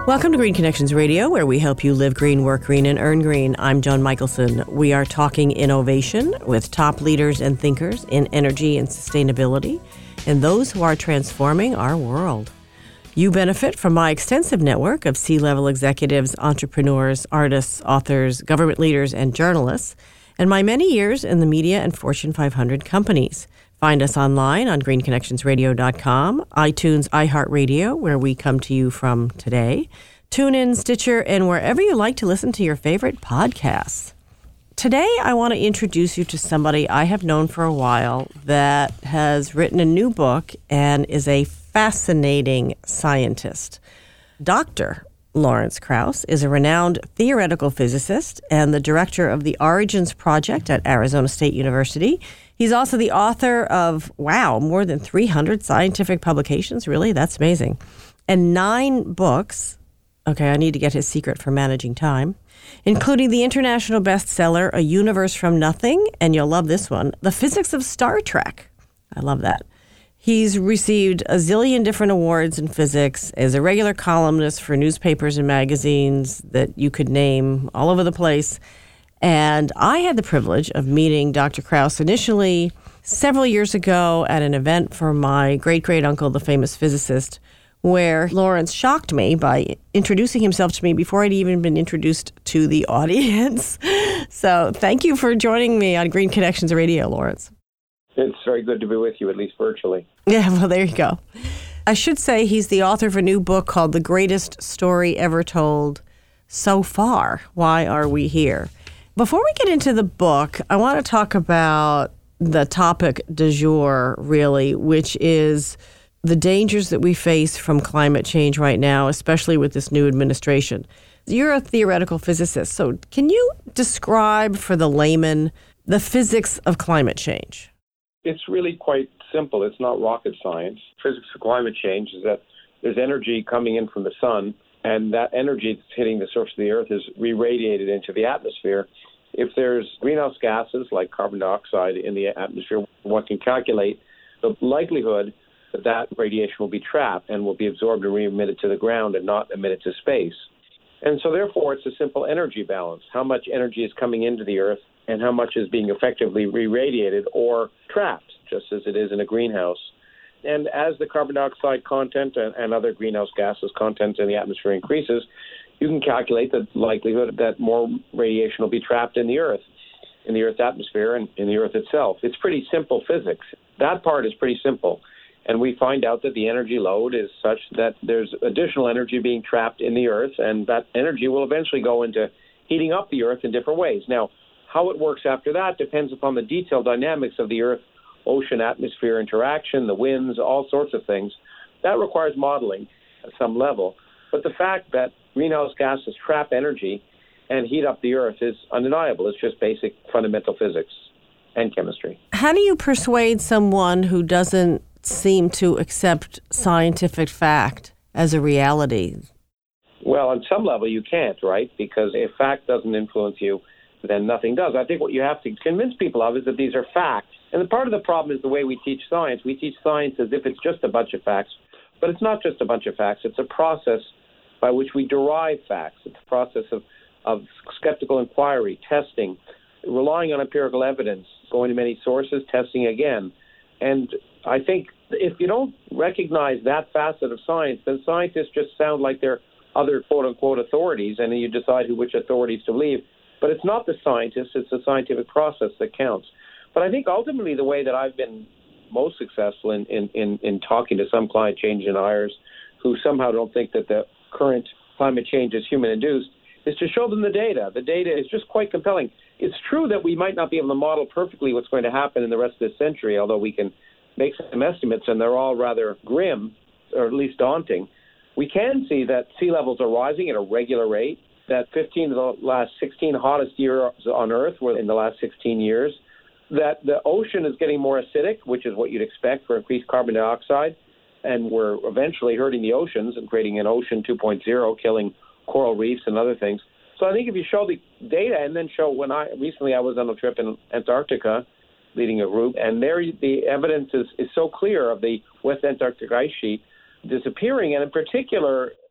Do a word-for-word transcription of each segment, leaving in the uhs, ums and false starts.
Welcome to Green Connections Radio, where we help you live green, work green, and earn green. I'm Joan Michelson. We are talking innovation with top leaders and thinkers in energy and sustainability, and those who are transforming our world. You benefit from my extensive network of C-level executives, entrepreneurs, artists, authors, government leaders, and journalists, and my many years in the media and Fortune five hundred companies. Find us online on green connections radio dot com, iTunes, iHeartRadio, where we come to you from today, TuneIn, Stitcher, and wherever you like to listen to your favorite podcasts. Today, I want to introduce you to somebody I have known for a while that has written a new book and is a fascinating scientist. Doctor Lawrence Krauss is a renowned theoretical physicist and the director of the Origins Project at Arizona State University. He's also the author of, wow, more than three hundred scientific publications. Really? That's amazing. And nine books. Okay, I need to get his secret for managing time, including the international bestseller, A Universe from Nothing, and you'll love this one, The Physics of Star Trek. I love that. He's received a zillion different awards in physics, is a regular columnist for newspapers and magazines that you could name all over the place. And I had the privilege of meeting Doctor Krauss initially several years ago at an event for my great-great-uncle, the famous physicist, where Lawrence shocked me by introducing himself to me before I'd even been introduced to the audience. So thank you for joining me on Green Connections Radio, Lawrence. It's very good to be with you, at least virtually. Yeah, well, there you go. I should say he's the author of a new book called The Greatest Story Ever Told So Far, Why Are We Here? Before we get into the book, I want to talk about the topic du jour, really, which is the dangers that we face from climate change right now, especially with this new administration. You're a theoretical physicist, so can you describe for the layman the physics of climate change? It's really quite simple. It's not rocket science. Physics of climate change is that there's energy coming in from the sun, and that energy that's hitting the surface of the Earth is re-radiated into the atmosphere. If there's greenhouse gases like carbon dioxide in the atmosphere, one can calculate the likelihood that that radiation will be trapped and will be absorbed and re-emitted to the ground and not emitted to space. And so therefore, it's a simple energy balance. How much energy is coming into the Earth and how much is being effectively re-radiated or trapped, just as it is in a greenhouse. And as the carbon dioxide content and, and other greenhouse gases content in the atmosphere increases, you can calculate the likelihood that more radiation will be trapped in the Earth, in the Earth's atmosphere and in the Earth itself. It's pretty simple physics. That part is pretty simple. And we find out that the energy load is such that there's additional energy being trapped in the Earth, and that energy will eventually go into heating up the Earth in different ways. Now, how it works after that depends upon the detailed dynamics of the Earth-ocean-atmosphere interaction, the winds, all sorts of things. That requires modeling at some level. But the fact that greenhouse gases trap energy and heat up the Earth is undeniable. It's just basic fundamental physics and chemistry. How do you persuade someone who doesn't seem to accept scientific fact as a reality? Well, on some level you can't, right? Because if fact doesn't influence you, then nothing does. I think what you have to convince people of is that these are facts. And the part of the problem is the way we teach science. We teach science as if it's just a bunch of facts. But it's not just a bunch of facts. It's a process by which we derive facts. It's a process of, of skeptical inquiry, testing, relying on empirical evidence, going to many sources, testing again. And I think if you don't recognize that facet of science, then scientists just sound like they're other quote-unquote authorities, and then you decide who which authorities to believe. But it's not the scientists, it's the scientific process that counts. But I think ultimately the way that I've been most successful in, in, in, in talking to some climate change deniers who somehow don't think that the current climate change is human-induced is to show them the data. The data is just quite compelling. It's true that we might not be able to model perfectly what's going to happen in the rest of this century, although we can make some estimates, and they're all rather grim, or at least daunting. We can see that sea levels are rising at a regular rate, that fifteen of the last sixteen hottest years on Earth were in the last sixteen years, that the ocean is getting more acidic, which is what you'd expect for increased carbon dioxide, and we're eventually hurting the oceans and creating an ocean two point oh, killing coral reefs and other things. So I think if you show the data and then show when I recently I was on a trip in Antarctica leading a group, and there the evidence is, is so clear of the West Antarctic ice sheet disappearing, and in particular,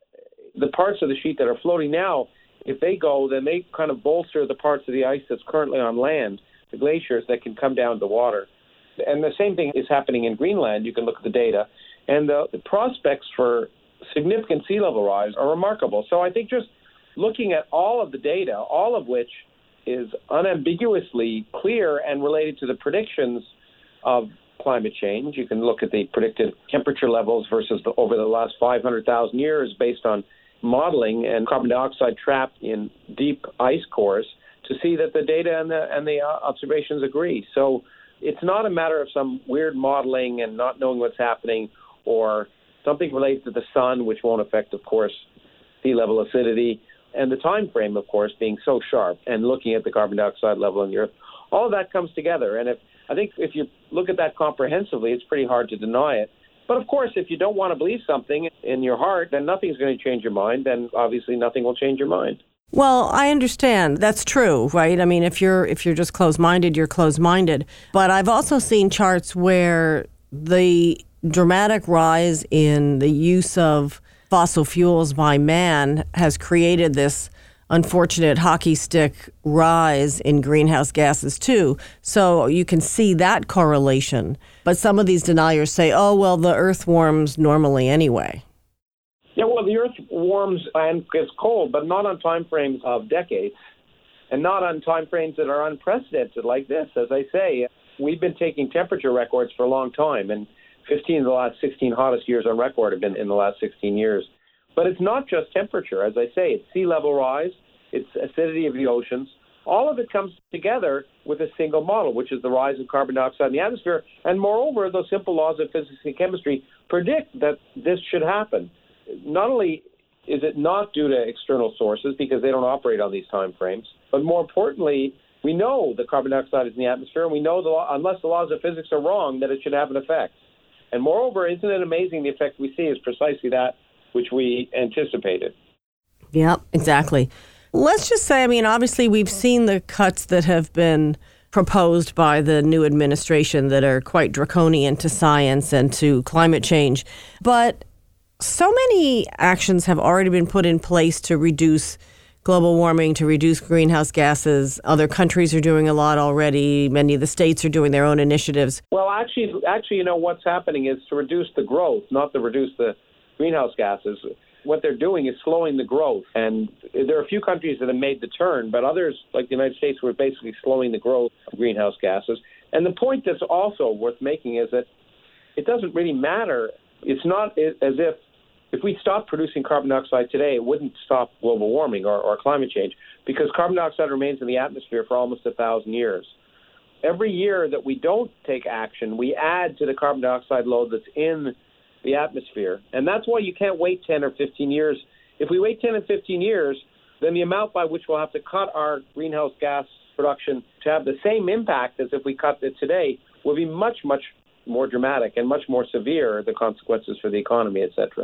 the parts of the sheet that are floating now, if they go, then they kind of bolster the parts of the ice that's currently on land, the glaciers that can come down to water. And the same thing is happening in Greenland. You can look at the data. And the, the prospects for significant sea level rise are remarkable. So I think just looking at all of the data, all of which is unambiguously clear and related to the predictions of climate change. You can look at the predicted temperature levels versus the, over the last five hundred thousand years based on modeling and carbon dioxide trapped in deep ice cores to see that the data and the, and the observations agree. So it's not a matter of some weird modeling and not knowing what's happening or something related to the sun, which won't affect, of course, sea level acidity, and the time frame, of course, being so sharp and looking at the carbon dioxide level on the Earth. All of that comes together. And if I think if you look at that comprehensively, it's pretty hard to deny it. But, of course, if you don't want to believe something in your heart, then nothing's going to change your mind. Then, obviously, nothing will change your mind. Well, I understand. That's true, right? I mean, if you're if you're just closed-minded, you're closed-minded. But I've also seen charts where the dramatic rise in the use of fossil fuels by man has created this unfortunate hockey stick rise in greenhouse gases too. So you can see that correlation. But some of these deniers say, oh, well, the Earth warms normally anyway. Yeah, well, the Earth warms and gets cold, but not on time frames of decades, and not on time frames that are unprecedented like this. As I say, we've been taking temperature records for a long time, and fifteen of the last sixteen hottest years on record have been in the last sixteen years. But it's not just temperature. As I say, it's sea level rise, it's acidity of the oceans. All of it comes together with a single model, which is the rise of carbon dioxide in the atmosphere. And moreover, those simple laws of physics and chemistry predict that this should happen. Not only is it not due to external sources because they don't operate on these time frames, but more importantly, we know that carbon dioxide is in the atmosphere, and we know, the law, unless the laws of physics are wrong, that it should have an effect. And moreover, isn't it amazing the effect we see is precisely that which we anticipated? Yep, exactly. Let's just say, I mean, obviously we've seen the cuts that have been proposed by the new administration that are quite draconian to science and to climate change. But so many actions have already been put in place to reduce global warming, to reduce greenhouse gases. Other countries are doing a lot already. Many of the states are doing their own initiatives. Well, actually, actually, you know, what's happening is to reduce the growth, not to reduce the greenhouse gases. What they're doing is slowing the growth. And there are a few countries that have made the turn, but others, like the United States, were basically slowing the growth of greenhouse gases. And the point that's also worth making is that it doesn't really matter. It's not as if if we stopped producing carbon dioxide today, it wouldn't stop global warming or, or climate change, because carbon dioxide remains in the atmosphere for almost a thousand years. Every year that we don't take action, we add to the carbon dioxide load that's in the atmosphere. And that's why you can't wait ten or fifteen years. If we wait ten and fifteen years, then the amount by which we'll have to cut our greenhouse gas production to have the same impact as if we cut it today will be much, much more dramatic and much more severe, the consequences for the economy, et cetera.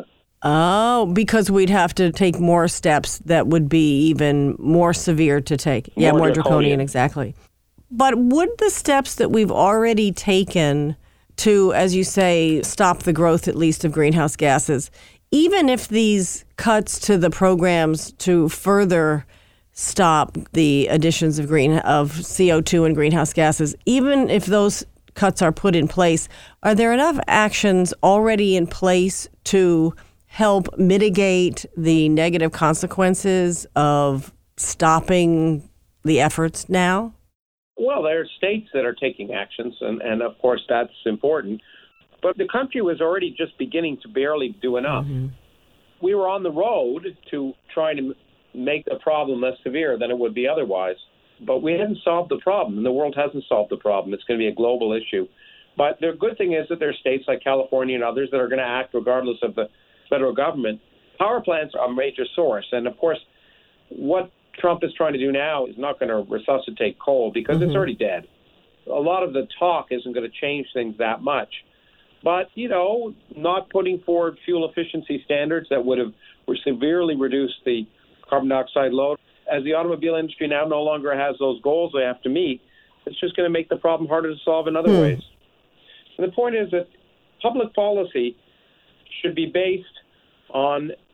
Oh, because we'd have to take more steps that would be even more severe to take. Yeah, more, more draconian. draconian, exactly. But would the steps that we've already taken to, as you say, stop the growth at least of greenhouse gases, even if these cuts to the programs to further stop the additions of green of C O two and greenhouse gases, even if those cuts are put in place, are there enough actions already in place to help mitigate the negative consequences of stopping the efforts now? Well, there are states that are taking actions, and, and of course that's important. But the country was already just beginning to barely do enough. Mm-hmm. We were on the road to trying to make the problem less severe than it would be otherwise. But we hadn't solved the problem, and the world hasn't solved the problem. It's going to be a global issue. But the good thing is that there are states like California and others that are going to act regardless of the federal government. Power plants are a major source. And, of course, what Trump is trying to do now is not going to resuscitate coal because mm-hmm. it's already dead. A lot of the talk isn't going to change things that much. But, you know, not putting forward fuel efficiency standards that would have severely reduced the carbon dioxide load. As the automobile industry now no longer has those goals they have to meet, it's just going to make the problem harder to solve in other mm. ways. And the point is that public policy should be based on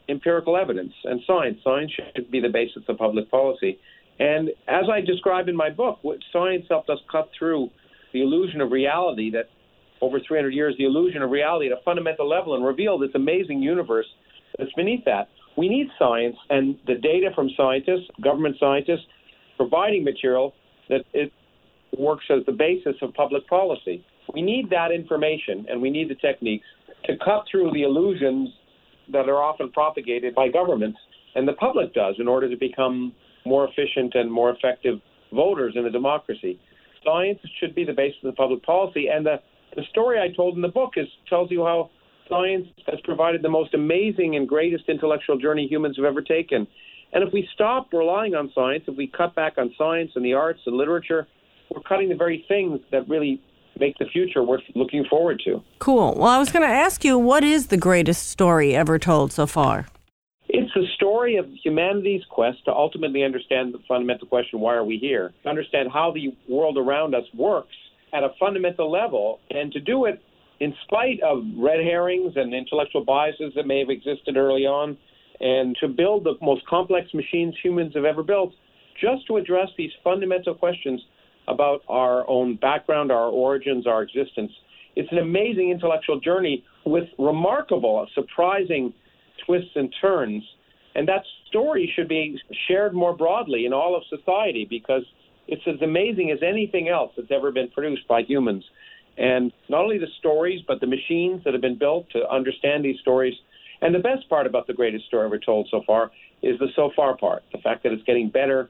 empirical evidence and science. Science should be the basis of public policy. And as I describe in my book, what science helped us cut through the illusion of reality that over three hundred years, the illusion of reality at a fundamental level, and reveal this amazing universe that's beneath that. We need science and the data from scientists, government scientists, providing material that it works as the basis of public policy. We need that information, and we need the techniques to cut through the illusions that are often propagated by governments, and the public does, in order to become more efficient and more effective voters in a democracy. Science should be the basis of public policy, and the, the story I told in the book is tells you how science has provided the most amazing and greatest intellectual journey humans have ever taken. And if we stop relying on science, if we cut back on science and the arts and literature, we're cutting the very things that really make the future worth looking forward to. Cool. Well, I was going to ask you, what is the greatest story ever told so far? It's the story of humanity's quest to ultimately understand the fundamental question, why are we here? To understand how the world around us works at a fundamental level, and to do it in spite of red herrings and intellectual biases that may have existed early on, and to build the most complex machines humans have ever built, just to address these fundamental questions about our own background, our origins, our existence. It's an amazing intellectual journey with remarkable, surprising twists and turns. And that story should be shared more broadly in all of society, because it's as amazing as anything else that's ever been produced by humans. And not only the stories, but the machines that have been built to understand these stories. And the best part about the greatest story ever told so far is the so far part, the fact that it's getting better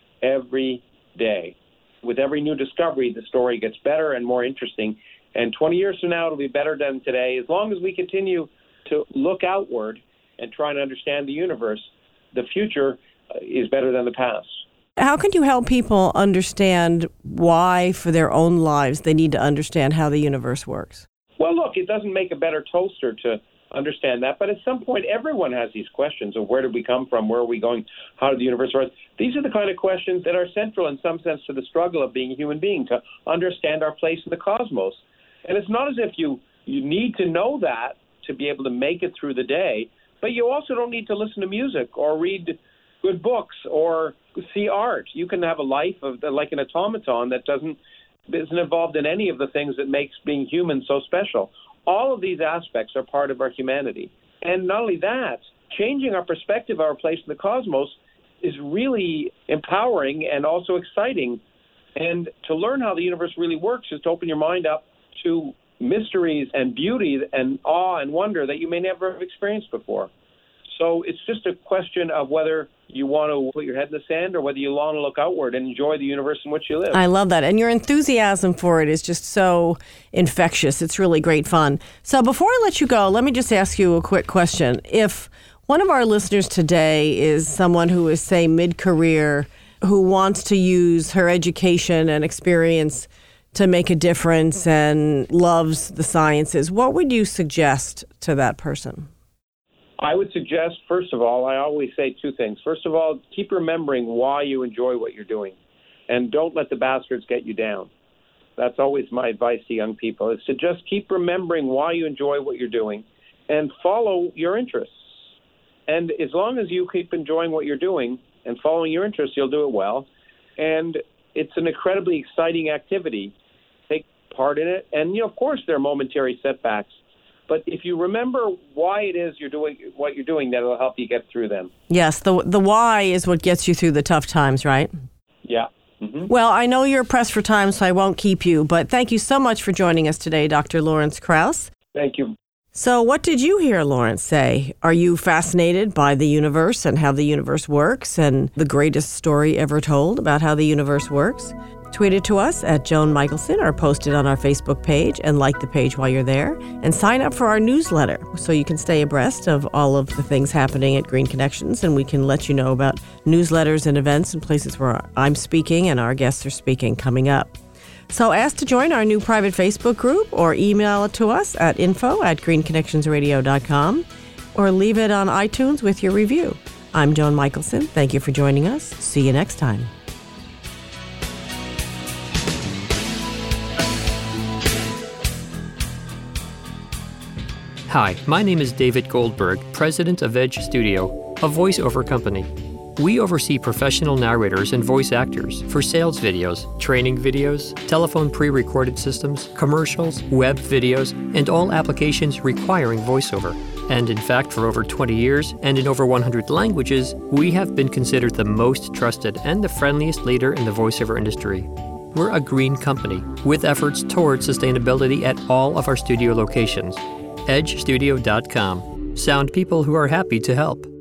every day. With every new discovery, the story gets better and more interesting. And twenty years from now, it'll be better than today. As long as we continue to look outward and try to understand the universe, the future is better than the past. How can you help people understand why, for their own lives, they need to understand how the universe works? Well, look, it doesn't make a better toaster to understand that, but at some point, everyone has these questions of where did we come from, where are we going, how did the universe work? These are the kind of questions that are central in some sense to the struggle of being a human being, to understand our place in the cosmos. And it's not as if you, you need to know that to be able to make it through the day, but you also don't need to listen to music or read good books or see art. You can have a life of like an automaton that doesn't isn't involved in any of the things that makes being human so special. All of these aspects are part of our humanity. And not only that, changing our perspective of our place in the cosmos is really empowering and also exciting. And to learn how the universe really works is to open your mind up to mysteries and beauty and awe and wonder that you may never have experienced before. So it's just a question of whether you want to put your head in the sand or whether you want to look outward and enjoy the universe in which you live. I love that. And your enthusiasm for it is just so infectious. It's really great fun. So before I let you go, let me just ask you a quick question. If one of our listeners today is someone who is, say, mid-career, who wants to use her education and experience to make a difference and loves the sciences, what would you suggest to that person? I would suggest, first of all, I always say two things. First of all, keep remembering why you enjoy what you're doing, and don't let the bastards get you down. That's always my advice to young people, is to just keep remembering why you enjoy what you're doing and follow your interests. And as long as you keep enjoying what you're doing and following your interests, you'll do it well. And it's an incredibly exciting activity. Take part in it. And, you know, of course, there are momentary setbacks. But if you remember why it is you're doing what you're doing, that will help you get through them. Yes, the the why is what gets you through the tough times, right? Yeah. Mm-hmm. Well, I know you're pressed for time, so I won't keep you. But thank you so much for joining us today, Doctor Lawrence Krauss. Thank you. So what did you hear Lawrence say? Are you fascinated by the universe and how the universe works and the greatest story ever told about how the universe works? Tweet it to us at Joan Michelson or post it on our Facebook page and like the page while you're there. And sign up for our newsletter so you can stay abreast of all of the things happening at Green Connections, and we can let you know about newsletters and events and places where I'm speaking and our guests are speaking coming up. So ask to join our new private Facebook group or email it to us at info at green connections radio dot com or leave it on iTunes with your review. I'm Joan Michelson. Thank you for joining us. See you next time. Hi, my name is David Goldberg, president of Edge Studio, a voiceover company. We oversee professional narrators and voice actors for sales videos, training videos, telephone pre-recorded systems, commercials, web videos, and all applications requiring voiceover. And in fact, for over twenty years and in over one hundred languages, we have been considered the most trusted and the friendliest leader in the voiceover industry. We're a green company with efforts towards sustainability at all of our studio locations. edge studio dot com. Sound people who are happy to help.